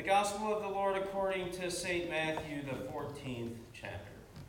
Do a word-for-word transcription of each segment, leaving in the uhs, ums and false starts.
Gospel of the Lord according to Saint Matthew, the fourteenth chapter.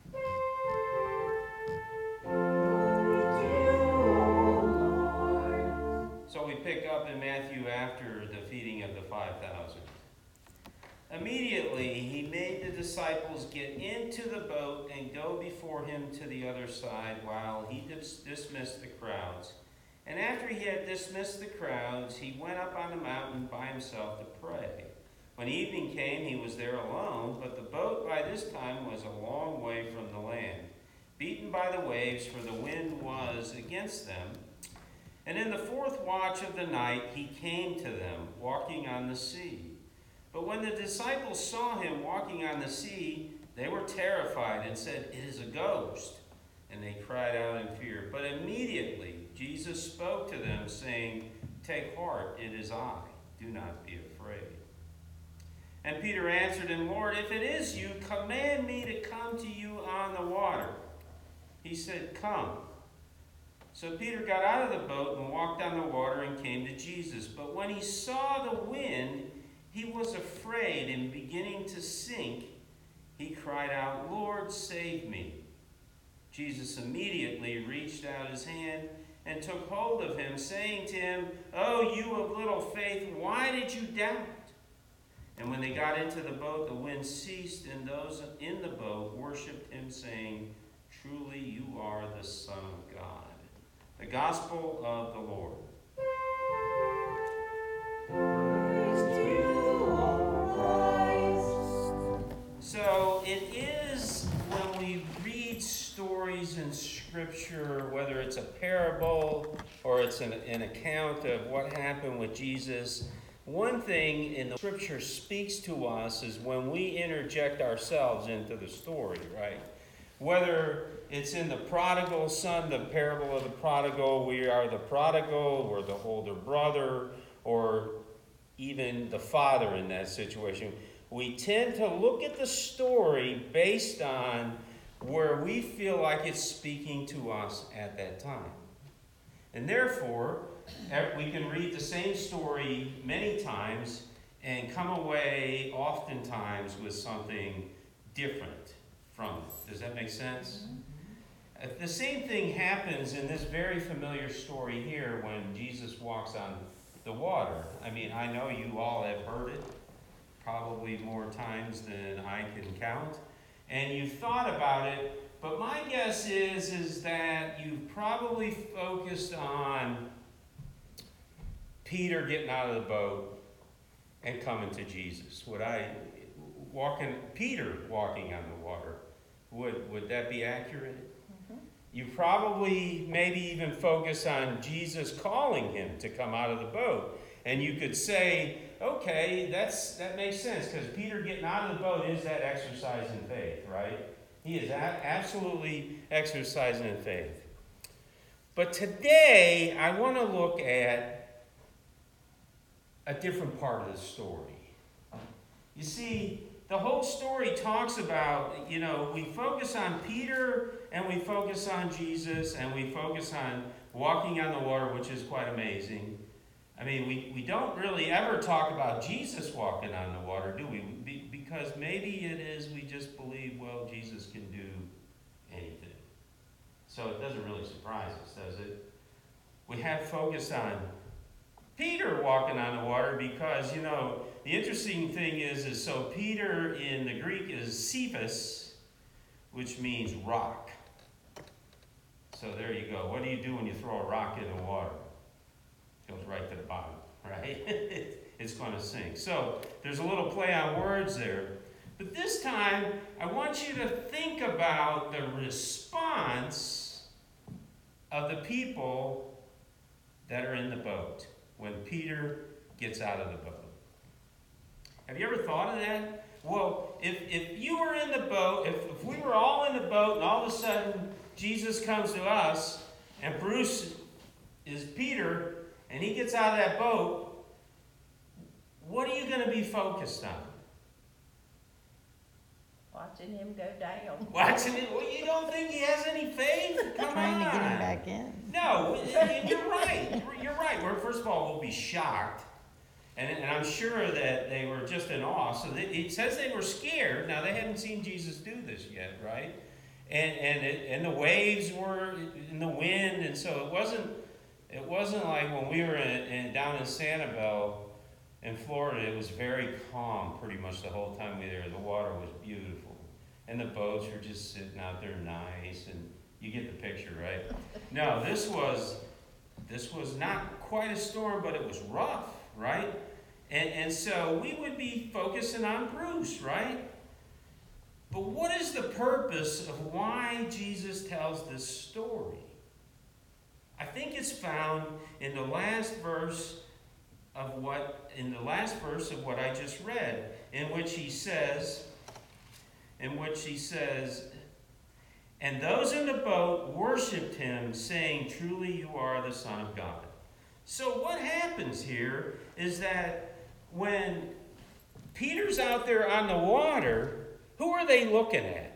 So we pick up in Matthew after the feeding of the five thousand. Immediately he made the disciples get into the boat and go before him to the other side while he dis- dismissed the crowds. And after he had dismissed the crowds, he went up on the mountain by himself to pray. When evening came, he was there alone, but the boat by this time was a long way from the land, beaten by the waves, for the wind was against them. And in the fourth watch of the night he came to them, walking on the sea. But when the disciples saw him walking on the sea, they were terrified and said, "It is a ghost." And they cried out in fear. But immediately Jesus spoke to them, saying, "Take heart, it is I. Do not be afraid." And Peter answered him, "Lord, if it is you, command me to come to you on the water." He said, "Come." So Peter got out of the boat and walked on the water and came to Jesus. But when he saw the wind, he was afraid, and beginning to sink, he cried out, "Lord, save me." Jesus immediately reached out his hand and took hold of him, saying to him, "Oh, you of little faith, why did you doubt?" And when they got into the boat, the wind ceased, and those in the boat worshipped him, saying, "Truly you are the Son of God." The Gospel of the Lord. So it is when we read stories in Scripture, whether it's a parable or it's an, an account of what happened with Jesus, one thing in the Scripture speaks to us is when we interject ourselves into the story, right? Whether it's in the prodigal son, the parable of the prodigal, we are the prodigal, or the older brother, or even the father in that situation. We tend to look at the story based on where we feel like it's speaking to us at that time. And therefore, we can read the same story many times and come away oftentimes with something different from it. Does that make sense? Mm-hmm. The same thing happens in this very familiar story here when Jesus walks on the water. I mean, I know you all have heard it probably more times than I can count, and you've thought about it, but my guess is, is that you've probably focused on Peter getting out of the boat and coming to Jesus. Would I, walking, Peter walking on the water, would, would that be accurate? Mm-hmm. You probably maybe even focus on Jesus calling him to come out of the boat. And you could say, okay, that's that makes sense, because Peter getting out of the boat is that exercise in faith, right? He is a- absolutely exercising in faith. But today, I want to look at a different part of the story. You see, the whole story talks about, you know, we focus on Peter and we focus on Jesus and we focus on walking on the water, which is quite amazing. I mean, we, we don't really ever talk about Jesus walking on the water, do we? Be, because maybe it is we just believe, well, Jesus can do anything. So it doesn't really surprise us, does it? We have focused on Peter walking on the water because, you know, the interesting thing is, is so Peter in the Greek is Cephas, which means rock. So there you go. What do you do when you throw a rock in the water? It goes right to the bottom, right? It's going to sink. So there's a little play on words there. But this time, I want you to think about the response of the people that are in the boat when Peter gets out of the boat. Have you ever thought of that? Well, if, if you were in the boat, if, if we were all in the boat and all of a sudden Jesus comes to us and Bruce is Peter and he gets out of that boat, what are you going to be focused on? Watching him go down. Watching it? Well, you don't think he has any faith? Come Trying on. to get him back in. No, and you're right. You're right. Well, first of all, we'll be shocked. And, and I'm sure that they were just in awe. So they, it says they were scared. Now, they hadn't seen Jesus do this yet, right? And and it, and the waves were in the wind, and so it wasn't it wasn't like when we were in, in, down in Sanibel in Florida. It was very calm pretty much the whole time we were there. The water was beautiful, and the boats were just sitting out there nice, and you get the picture, right? No, this was this was not quite a storm, but it was rough, right? And and so we would be focusing on Bruce, right? But what is the purpose of why Jesus tells this story? I think it's found in the last verse of what in the last verse of what I just read, in which he says, in which he says, and those in the boat worshipped him, saying, truly you are the Son of God. So what happens here is that when Peter's out there on the water, who are they looking at?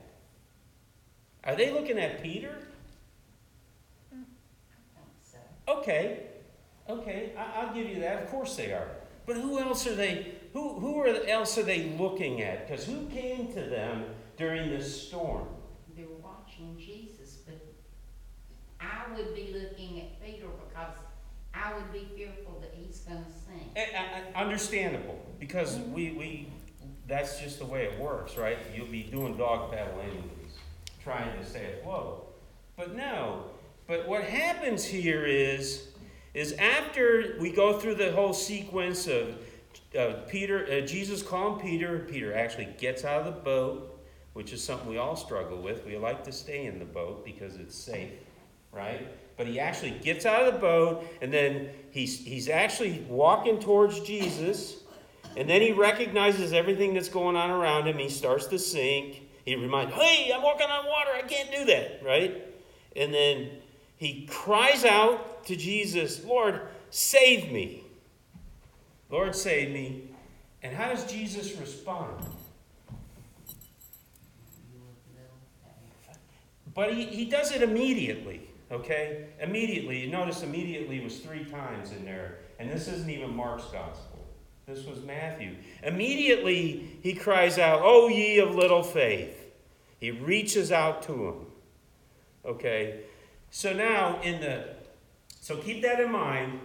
Are they looking at Peter? I think so. Okay, okay, I, I'll give you that. Of course they are. But who else are they? Who who are else are they looking at? Because who came to them during this storm? They were watching Jesus, but I would be looking at Peter because I would be fearful that he's going to sink. Eh, eh, eh, understandable, because we we. That's just the way it works, right? You'll be doing dog paddle anyways, trying to stay afloat. But no, but what happens here is, is after we go through the whole sequence of uh, Peter, uh, Jesus calling Peter, Peter actually gets out of the boat, which is something we all struggle with. We like to stay in the boat because it's safe, right? But he actually gets out of the boat, and then he's he's actually walking towards Jesus. And then he recognizes everything that's going on around him. He starts to sink. He reminds, hey, I'm walking on water. I can't do that, right? And then he cries out to Jesus, Lord, save me. Lord, save me. And how does Jesus respond? But he, he does it immediately, okay? Immediately. You notice immediately was three times in there. And this isn't even Mark's gospel. This was Matthew. Immediately he cries out, "O ye of little faith." He reaches out to him. Okay? So now in the so keep that in mind.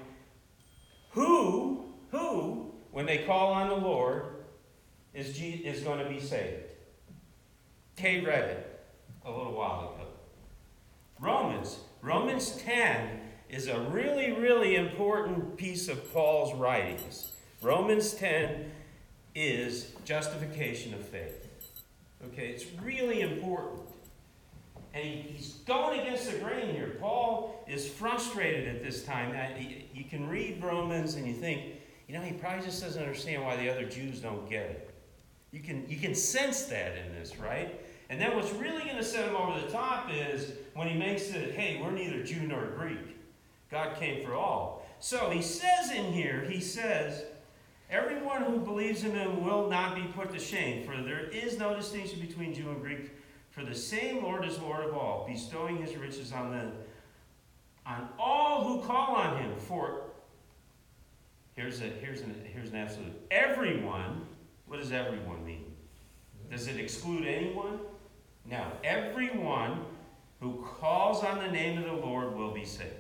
Who, who, when they call on the Lord, is G, is going to be saved? Kay read it a little while ago. Romans. Romans ten is a really, really important piece of Paul's writings. Romans ten is justification of faith. Okay, it's really important. And he, he's going against the grain here. Paul is frustrated at this time. You can read Romans and you think, you know, he probably just doesn't understand why the other Jews don't get it. You can, you can sense that in this, right? And then what's really going to set him over the top is when he makes it, hey, we're neither Jew nor Greek. God came for all. So he says in here, he says, everyone who believes in him will not be put to shame, for there is no distinction between Jew and Greek, for the same Lord is Lord of all, bestowing his riches on the on all who call on him. For here's a here's an here's an absolute everyone. What does everyone mean? Does it exclude anyone? No. Everyone who calls on the name of the Lord will be saved.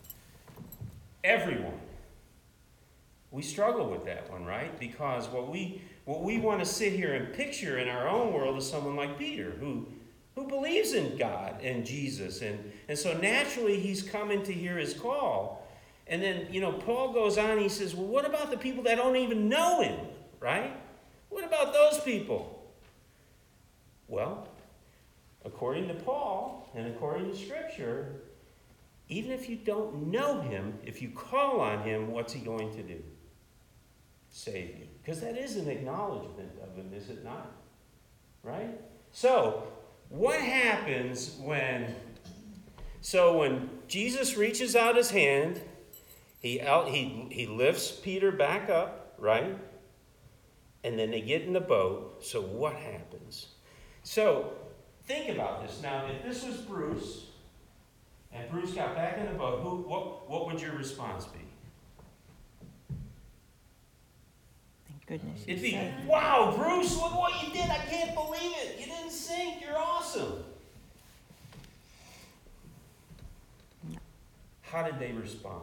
Everyone. We struggle with that one, right? Because what we what we want to sit here and picture in our own world is someone like Peter, who who believes in God and Jesus. And, and so naturally he's coming to hear his call. And then, you know, Paul goes on, he says, well, what about the people that don't even know him, right? What about those people? Well, according to Paul and according to Scripture, even if you don't know him, if you call on him, what's he going to do? Save you. Because that is an acknowledgement of him, is it not? Right? So, what happens when, so when Jesus reaches out his hand, he, out, he, he lifts Peter back up, right? And then they get in the boat. So what happens? So, think about this. Now, if this was Bruce, and Bruce got back in the boat, who, what, what would your response be? Goodness. It'd you be, said. wow, Bruce, look what you did. I can't believe it. You didn't sink. You're awesome. No. How did they respond?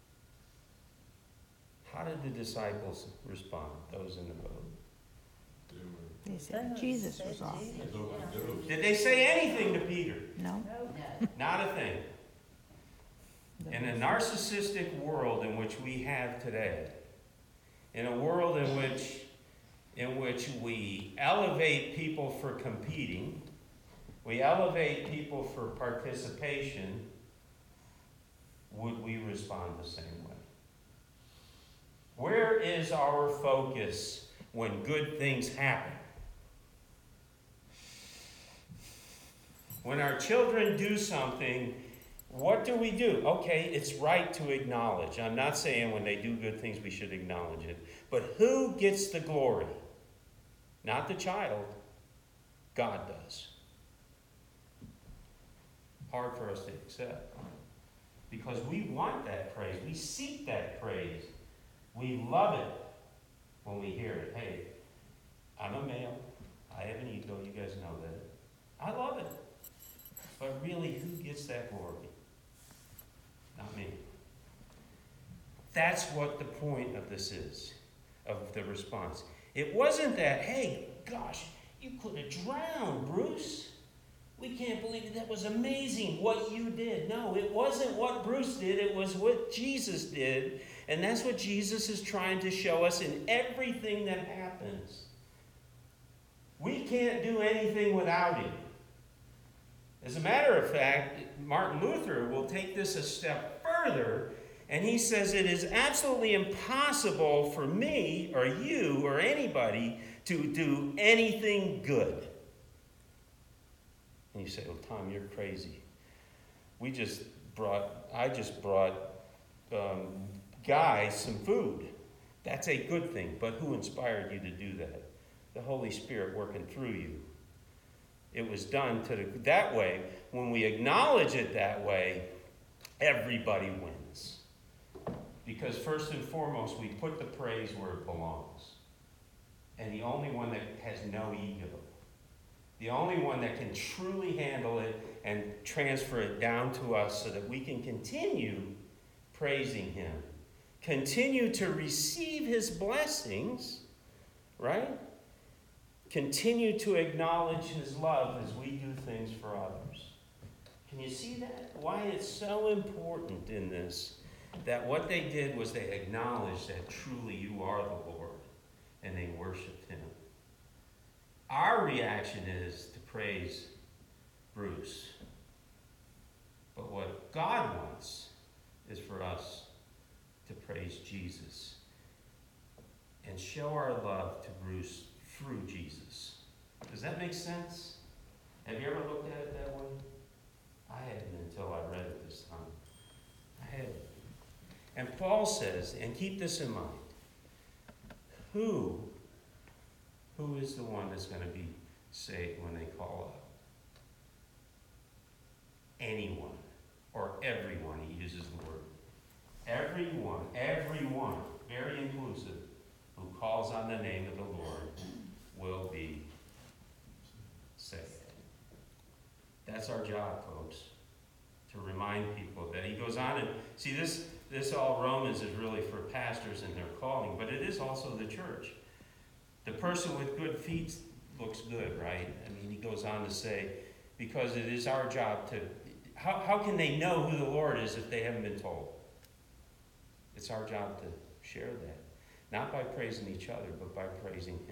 How did the disciples respond, those in the boat? They said Jesus was off. Did they say anything to Peter? No? No. Not a thing. In a narcissistic world in which we have today, in a world in which, in which we elevate people for competing, we elevate people for participation, would we respond the same way? Where is our focus when good things happen? When our children do something, what do we do? Okay, it's right to acknowledge. I'm not saying when they do good things we should acknowledge it. But who gets the glory? Not the child. God does. Hard for us to accept. Because we want that praise. We seek that praise. We love it when we hear it. Hey, I'm a male. I have an ego. You guys know that. I love it. But really, who gets that glory? Not me. That's what the point of this is, of the response. It wasn't that, hey, gosh, you could have drowned, Bruce. We can't believe it. That was amazing what you did. No, it wasn't what Bruce did. It was what Jesus did. And that's what Jesus is trying to show us in everything that happens. We can't do anything without him. As a matter of fact, Martin Luther will take this a step further, and he says it is absolutely impossible for me or you or anybody to do anything good. And you say, well, Tom, you're crazy. We just brought, I just brought um, Guy some food. That's a good thing, but who inspired you to do that? The Holy Spirit working through you. It was done to the, that way. When we acknowledge it that way, everybody wins. Because first and foremost, we put the praise where it belongs. And the only one that has no ego, the only one that can truly handle it and transfer it down to us so that we can continue praising him, continue to receive his blessings, right? Continue to acknowledge his love as we do things for others. Can you see that? Why it's so important in this, that what they did was they acknowledged that truly you are the Lord, and they worshiped him. Our reaction is to praise Bruce. But what God wants is for us to praise Jesus and show our love to Bruce through Jesus. Does that make sense? Have you ever looked at it that way? I hadn't until I read it this time. I hadn't. And Paul says, and keep this in mind, who, who is the one that's going to be saved when they call out? Anyone or everyone, he uses the word. Everyone, everyone, very inclusive, who calls on the name of the Lord will be saved. That's our job, folks, to remind people that he goes on and, see, this, this all Romans is really for pastors and their calling, but it is also the church. The person with good feet looks good, right? I mean, he goes on to say, because it is our job to, how, how can they know who the Lord is if they haven't been told? It's our job to share that. Not by praising each other, but by praising him.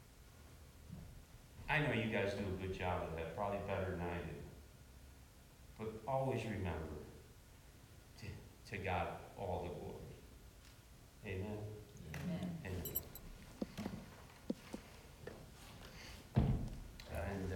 I know you guys do a good job of that, probably better than I do. But always remember, to, to God all the glory. Amen.